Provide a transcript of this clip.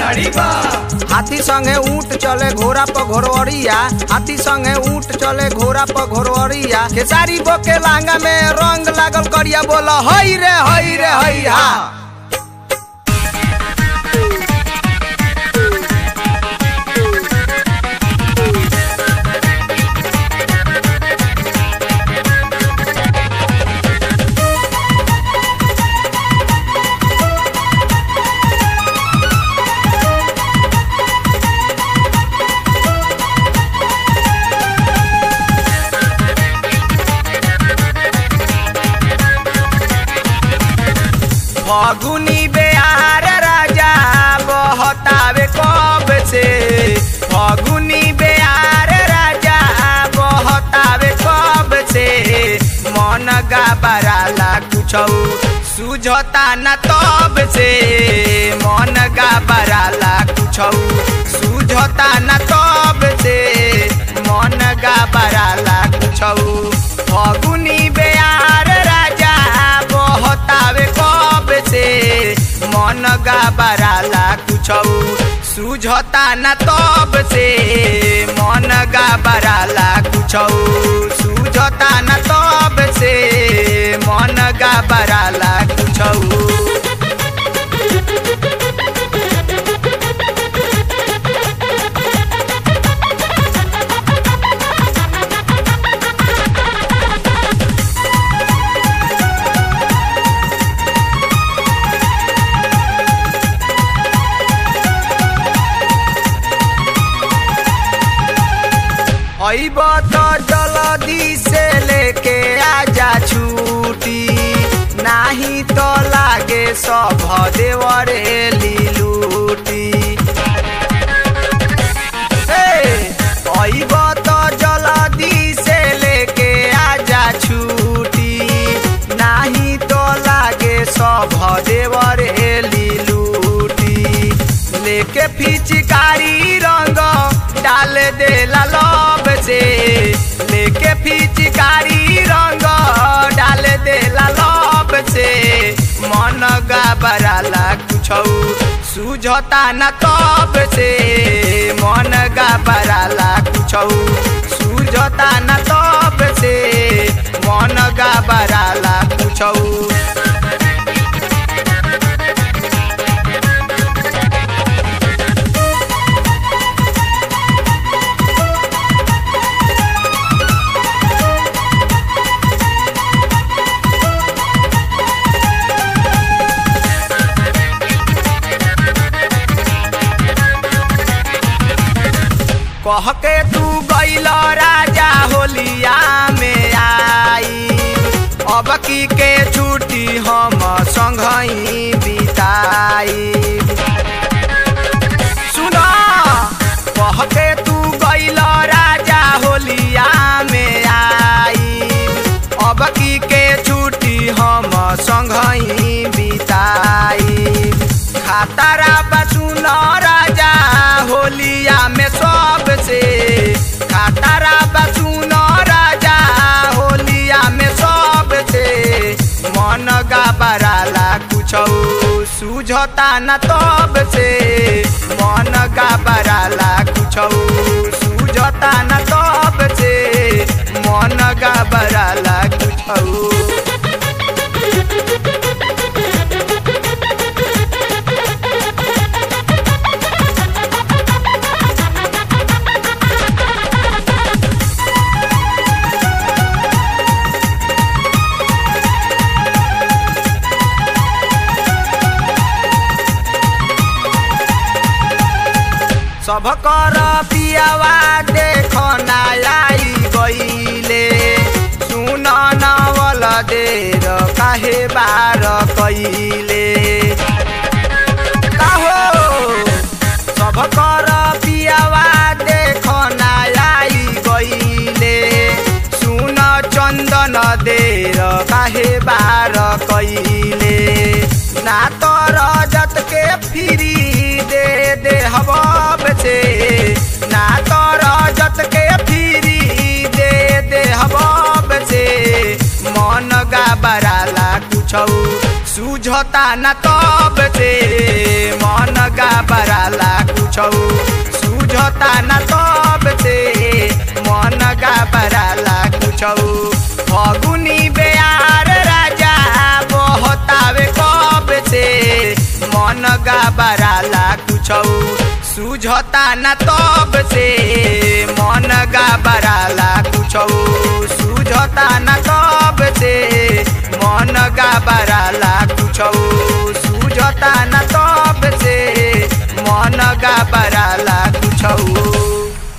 गाड़ी बा। हाथी संगे ऊंट चले घोड़ा पर घोड़वरिया, हाथी संगे ऊंट चले घोड़ा पर घोड़वरिया। खेसारी बो के लांगा में रंग लागल करिया, बोला हई रे हई रे हई हा। फगुनी बेयार राजा बहतावे कब से, फगुनी बेयार राजा बहतावे कब से। मन गाबराला कुछौ सुझता न तब से, मन गाबराला कुछौ सुझता न तब से, मन गाबराला कुछौ। फगुनी बेयार राजा बहतावे कब से, मन गाबराला कुछौ सुझता न तब से, मन गाबराला कुछौ सुझता न तब से, मन गाबराला कुछौ। अइब तो जल्दी से लेके आजा छूटी, नाही तो लागे सब देवरे लूटी। अइब तो जल्दी से लेके आजा छूटी, नाही तो लागे सब देवरे लूटी। लेके फिचकारी रंग डाल दे लब से, लेके फिचकारी रंग डाल दे लब से। मन गाबराला कुछौ सुझता न तब से, मन गाबराला कुछौ सुझता न तब से, मन गाबराला कुछौ। कह के तू गइल राजा होलिया में आई, अब की के छुट्टी हम संगही बिताई। सुना कह के तू गइल राजा होलिया में आई, अब की के छुट्टी हम संगही बिताई। खातारा बसुन राजा होलिया में सब से, खातारा बसुन राजा होलिया में सब से। मन गाबराला कुछौ सुझता न तब से, मन गाबराला कुछौ सुझता न तब से, मन गाबराला कुछौ। सब कर पियावा देख नाई गईले, सुन नवल देर काहे बार कइले। काहो सब कर पियावा देख नाई गईले, सुन चंदन देर काहे बार कइले। ना तो रजत के फिरी दे हबब से, ना तो रजत के फिरी दे हबब से। मन गाबराला कुछौ सूझता न तब से मन घबराला कुछौ सूझता न तब से मन घबराला कुछौ फगुनी बेयार राजा बहतावे कब से मन घबराला कुछौ सूझता न तब से मन घबराला कुछौ सूझता न तब